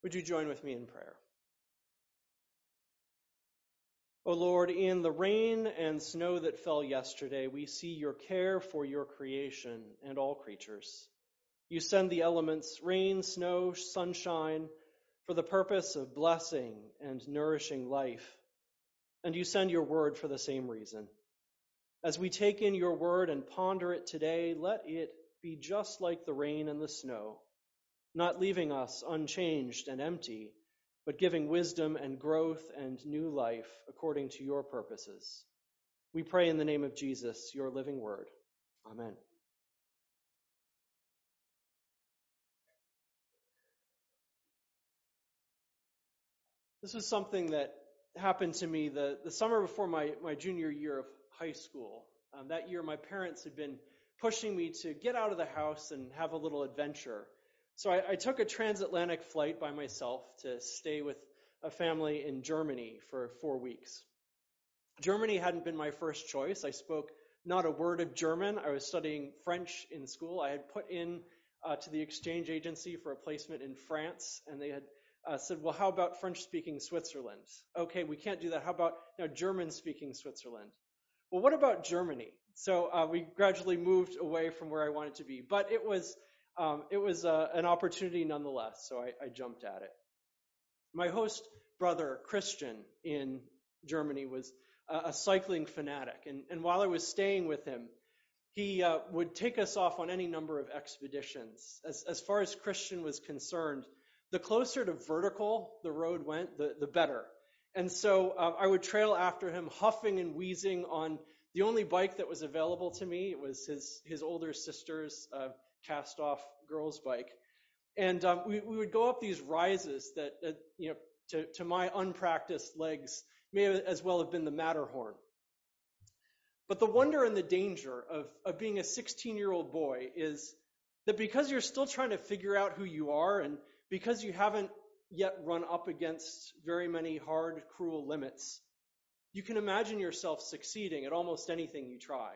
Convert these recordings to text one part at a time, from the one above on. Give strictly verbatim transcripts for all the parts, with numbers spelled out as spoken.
Would you join with me in prayer? O Lord, in the rain and snow that fell yesterday, we see your care for your creation and all creatures. You send the elements, rain, snow, sunshine, for the purpose of blessing and nourishing life. And you send your word for the same reason. As we take in your word and ponder it today, let it be just like the rain and the snow, not leaving us unchanged and empty, but giving wisdom and growth and new life according to your purposes. We pray in the name of Jesus, your living word. Amen. This was something that happened to me the, the summer before my, my junior year of high school. Um, that year, my parents had been pushing me to get out of the house and have a little adventure. So I, I took a transatlantic flight by myself to stay with a family in Germany for four weeks. Germany hadn't been my first choice. I spoke not a word of German. I was studying French in school. I had put in uh, to the exchange agency for a placement in France, and they had uh, said, well, how about French-speaking Switzerland? Okay, we can't do that. How about now German-speaking Switzerland? Well, what about Germany? So uh, we gradually moved away from where I wanted to be, but it was um, it was uh, an opportunity nonetheless, so I, I jumped at it. My host brother, Christian, in Germany was a cycling fanatic. And, and while I was staying with him, he uh, would take us off on any number of expeditions. As, as far as Christian was concerned, the closer to vertical the road went, the, the better. And so uh, I would trail after him, huffing and wheezing on the only bike that was available to me. It was his, his older sister's uh, cast-off girl's bike. And um, we, we would go up these rises that, that you know, to, to my unpracticed legs, may as well have been the Matterhorn. But the wonder and the danger of, of being a sixteen-year-old boy is that because you're still trying to figure out who you are, and because you haven't yet run up against very many hard, cruel limits, you can imagine yourself succeeding at almost anything you try.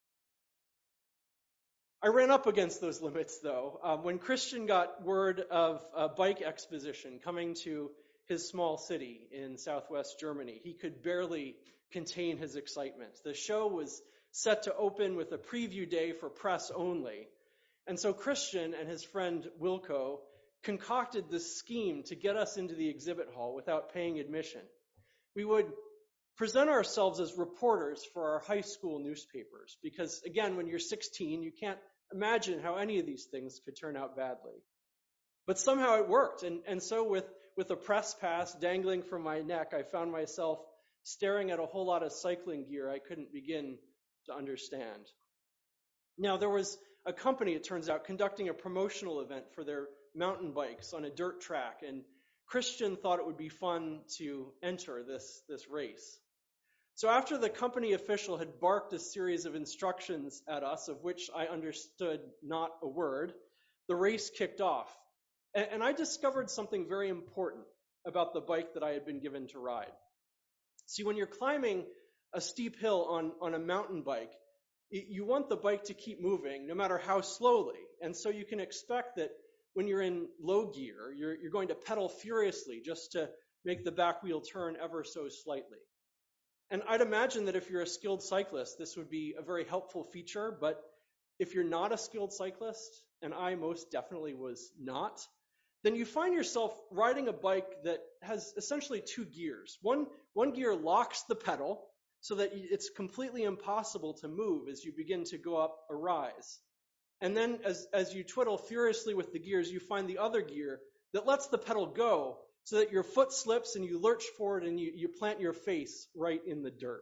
I ran up against those limits, though. Um, when Christian got word of a bike exposition coming to his small city in southwest Germany, he could barely contain his excitement. The show was set to open with a preview day for press only. And so Christian and his friend Wilco concocted this scheme to get us into the exhibit hall without paying admission. We would present ourselves as reporters for our high school newspapers because, again, when you're sixteen, you can't imagine how any of these things could turn out badly. But somehow it worked. And, and so with, with a press pass dangling from my neck, I found myself staring at a whole lot of cycling gear I couldn't begin to understand. Now, there was a company, it turns out, conducting a promotional event for their mountain bikes on a dirt track, and Christian thought it would be fun to enter this, this race. So after the company official had barked a series of instructions at us, of which I understood not a word, the race kicked off. And, and I discovered something very important about the bike that I had been given to ride. See, when you're climbing a steep hill on, on a mountain bike, you want the bike to keep moving no matter how slowly. And so you can expect that when you're in low gear, you're, you're going to pedal furiously just to make the back wheel turn ever so slightly. And I'd imagine that if you're a skilled cyclist, this would be a very helpful feature. But if you're not a skilled cyclist, and I most definitely was not, then you find yourself riding a bike that has essentially two gears. One, one gear locks the pedal so that it's completely impossible to move as you begin to go up a rise. And then as, as you twiddle furiously with the gears, you find the other gear that lets the pedal go so that your foot slips and you lurch forward and you, you plant your face right in the dirt.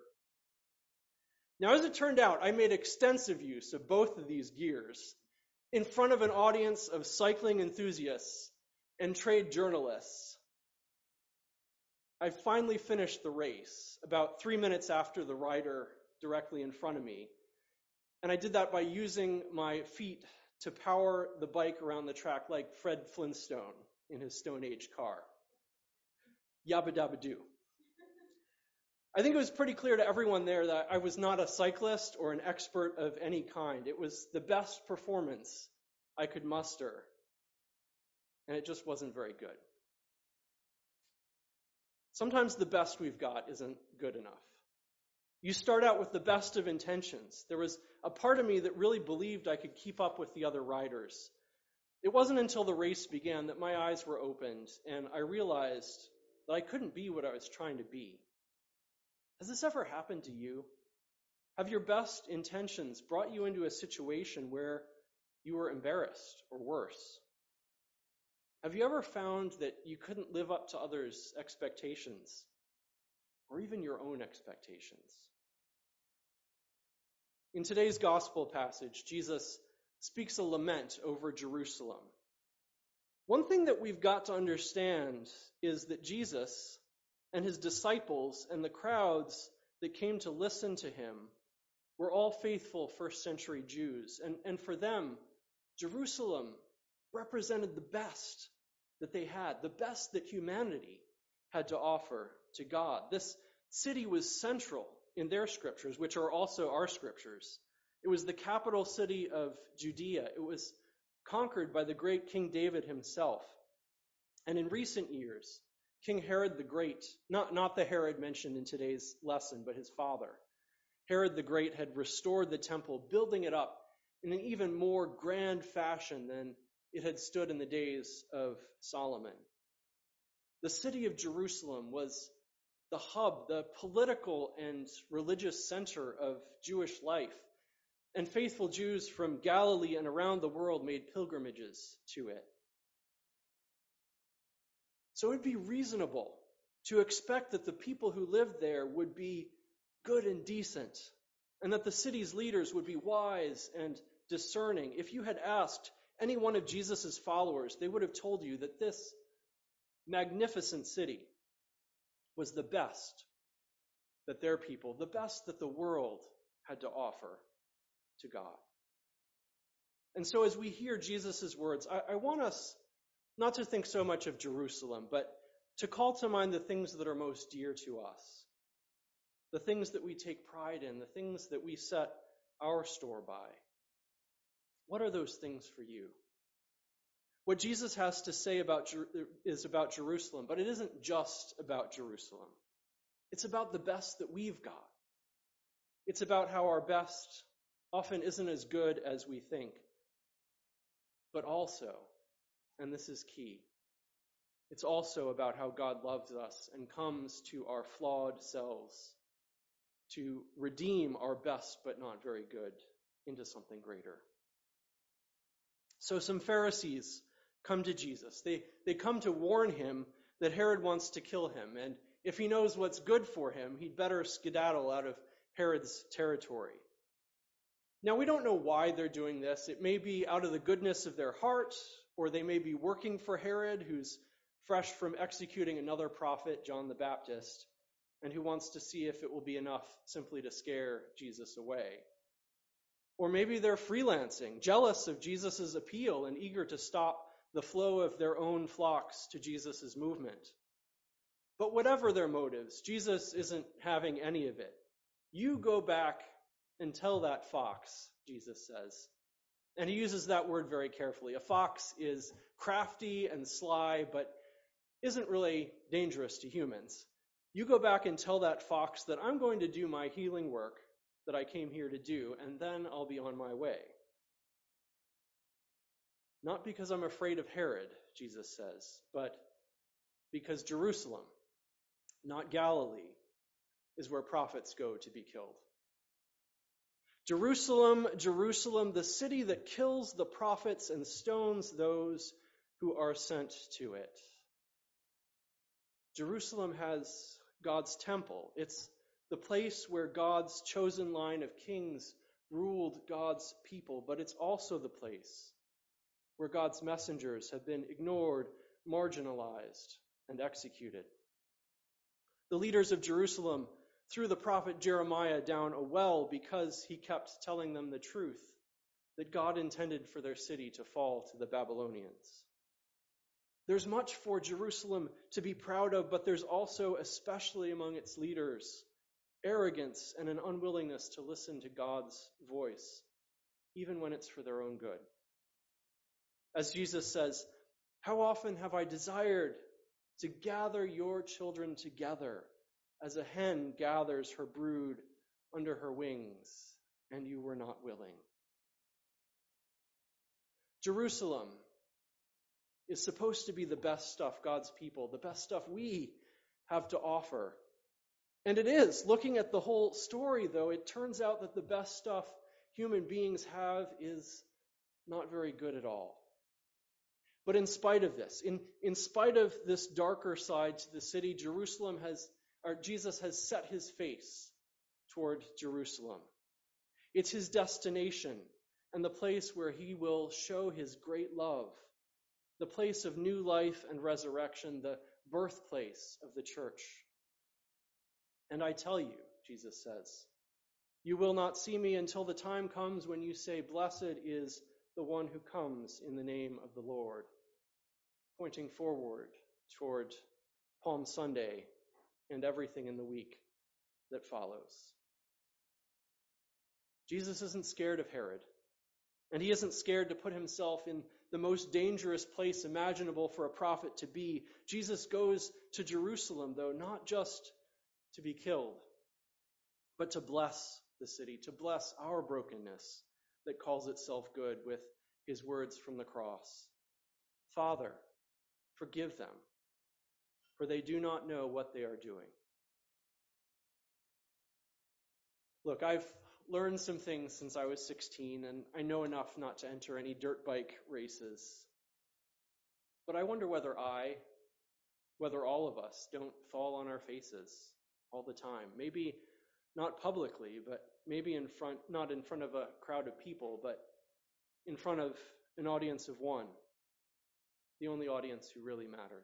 Now, as it turned out, I made extensive use of both of these gears in front of an audience of cycling enthusiasts and trade journalists. I finally finished the race about three minutes after the rider directly in front of me. And I did that by using my feet to power the bike around the track like Fred Flintstone in his Stone Age car. Yabba dabba doo. I think it was pretty clear to everyone there that I was not a cyclist or an expert of any kind. It was the best performance I could muster. And it just wasn't very good. Sometimes the best we've got isn't good enough. You start out with the best of intentions. There was a part of me that really believed I could keep up with the other riders. It wasn't until the race began that my eyes were opened and I realized that I couldn't be what I was trying to be. Has this ever happened to you? Have your best intentions brought you into a situation where you were embarrassed or worse? Have you ever found that you couldn't live up to others' expectations or even your own expectations? In today's gospel passage, Jesus speaks a lament over Jerusalem. One thing that we've got to understand is that Jesus and his disciples and the crowds that came to listen to him were all faithful first century Jews. And, and for them, Jerusalem represented the best that they had, the best that humanity had to offer to God. This city was central in their scriptures, which are also our scriptures. It was the capital city of Judea. It was conquered by the great King David himself. And in recent years, King Herod the Great, not, not the Herod mentioned in today's lesson, but his father, Herod the Great had restored the temple, building it up in an even more grand fashion than it had stood in the days of Solomon. The city of Jerusalem was the hub, the political and religious center of Jewish life, and faithful Jews from Galilee and around the world made pilgrimages to it. So it would be reasonable to expect that the people who lived there would be good and decent, and that the city's leaders would be wise and discerning. If you had asked any one of Jesus' followers, they would have told you that this magnificent city was the best that their people, the best that the world had to offer to God. And so as we hear Jesus' words, I, I want us not to think so much of Jerusalem, but to call to mind the things that are most dear to us, the things that we take pride in, the things that we set our store by. What are those things for you? What Jesus has to say about is about Jerusalem, but it isn't just about Jerusalem. It's about the best that we've got. It's about how our best often isn't as good as we think. But also, and this is key, it's also about how God loves us and comes to our flawed selves to redeem our best but not very good into something greater. So some Pharisees come to Jesus. They, they come to warn him that Herod wants to kill him, and if he knows what's good for him, he'd better skedaddle out of Herod's territory. Now, we don't know why they're doing this. It may be out of the goodness of their heart, or they may be working for Herod, who's fresh from executing another prophet, John the Baptist, and who wants to see if it will be enough simply to scare Jesus away. Or maybe they're freelancing, jealous of Jesus' appeal and eager to stop the flow of their own flocks to Jesus' movement. But whatever their motives, Jesus isn't having any of it. You go back and tell that fox, Jesus says. And he uses that word very carefully. A fox is crafty and sly, but isn't really dangerous to humans. You go back and tell that fox that I'm going to do my healing work that I came here to do, and then I'll be on my way. Not because I'm afraid of Herod, Jesus says, but because Jerusalem, not Galilee, is where prophets go to be killed. Jerusalem, Jerusalem, the city that kills the prophets and stones those who are sent to it. Jerusalem has God's temple. It's the place where God's chosen line of kings ruled God's people, but it's also the place where God's messengers have been ignored, marginalized, and executed. The leaders of Jerusalem threw the prophet Jeremiah down a well because he kept telling them the truth, that God intended for their city to fall to the Babylonians. There's much for Jerusalem to be proud of, but there's also, especially among its leaders, arrogance and an unwillingness to listen to God's voice, even when it's for their own good. As Jesus says, how often have I desired to gather your children together as a hen gathers her brood under her wings, and you were not willing. Jerusalem is supposed to be the best stuff, God's people, the best stuff we have to offer. And it is. Looking at the whole story, though, it turns out that the best stuff human beings have is not very good at all. But in spite of this, in, in spite of this darker side to the city, Jerusalem has, or Jesus has set his face toward Jerusalem. It's his destination and the place where he will show his great love, the place of new life and resurrection, the birthplace of the church. And I tell you, Jesus says, you will not see me until the time comes when you say, blessed is the one who comes in the name of the Lord, pointing forward toward Palm Sunday and everything in the week that follows. Jesus isn't scared of Herod, and he isn't scared to put himself in the most dangerous place imaginable for a prophet to be. Jesus goes to Jerusalem, though, not just to be killed, but to bless the city, to bless our brokenness that calls itself good with his words from the cross. Father, forgive them, for they do not know what they are doing. Look, I've learned some things since I was sixteen, and I know enough not to enter any dirt bike races. But I wonder whether I, whether all of us, don't fall on our faces all the time. Maybe not publicly, but maybe in front, not in front of a crowd of people, but in front of an audience of one, the only audience who really matters.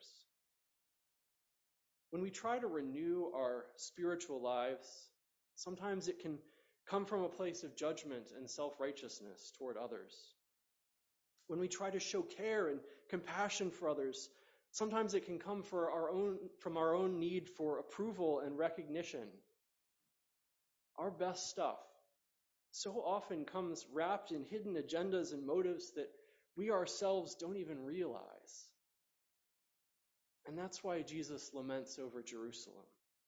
When we try to renew our spiritual lives, sometimes it can come from a place of judgment and self-righteousness toward others. When we try to show care and compassion for others, sometimes it can come for our own, from our own need for approval and recognition. Our best stuff so often comes wrapped in hidden agendas and motives that we ourselves don't even realize. And that's why Jesus laments over Jerusalem.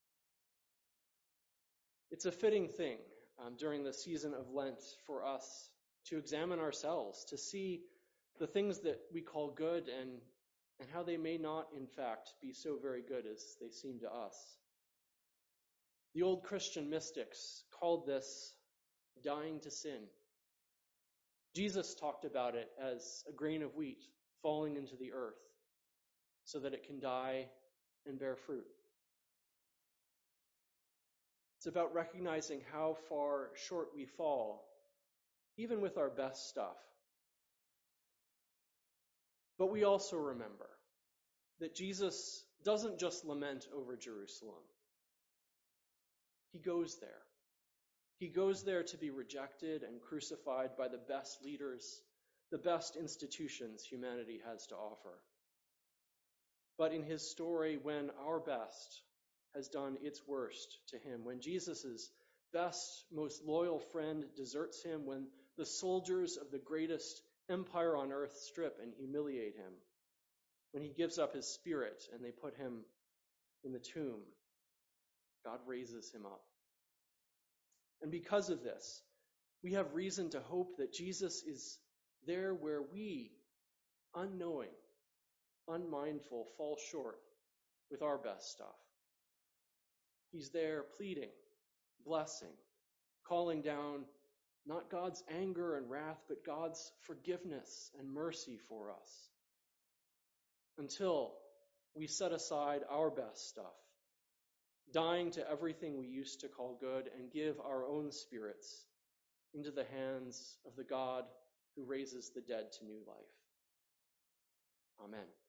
It's a fitting thing um, during the season of Lent for us to examine ourselves, to see the things that we call good and, and how they may not, in fact, be so very good as they seem to us. The old Christian mystics called this dying to sin. Jesus talked about it as a grain of wheat falling into the earth so that it can die and bear fruit. It's about recognizing how far short we fall, even with our best stuff. But we also remember that Jesus doesn't just lament over Jerusalem. He goes there. He goes there to be rejected and crucified by the best leaders, the best institutions humanity has to offer. But in his story, when our best has done its worst to him, when Jesus' best, most loyal friend deserts him, when the soldiers of the greatest empire on earth strip and humiliate him, when he gives up his spirit and they put him in the tomb, God raises him up. And because of this, we have reason to hope that Jesus is there where we, unknowing, unmindful, fall short with our best stuff. He's there pleading, blessing, calling down not God's anger and wrath, but God's forgiveness and mercy for us. Until we set aside our best stuff, dying to everything we used to call good, and give our own spirits into the hands of the God who raises the dead to new life. Amen.